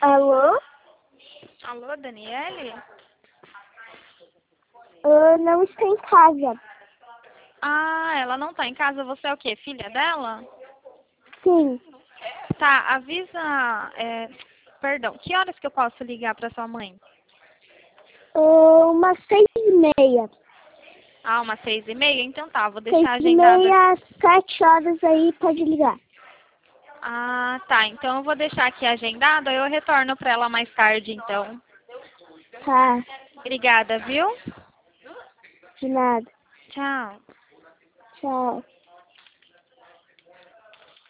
Alô? Alô, Daniele? Eu não estou em casa. Ah, ela não tá em casa. Você é o quê? Filha dela? Sim. Tá, avisa... Perdão, que horas que eu posso ligar pra sua mãe? Umas 6h30. Ah, umas 6h30? Então tá, vou deixar agendada. 6h30, 7 horas aí, pode ligar. Ah, tá. Então eu vou deixar aqui agendado, aí eu retorno pra ela mais tarde, então. Tá, Obrigada, viu? de nada. Tchau. Tchau.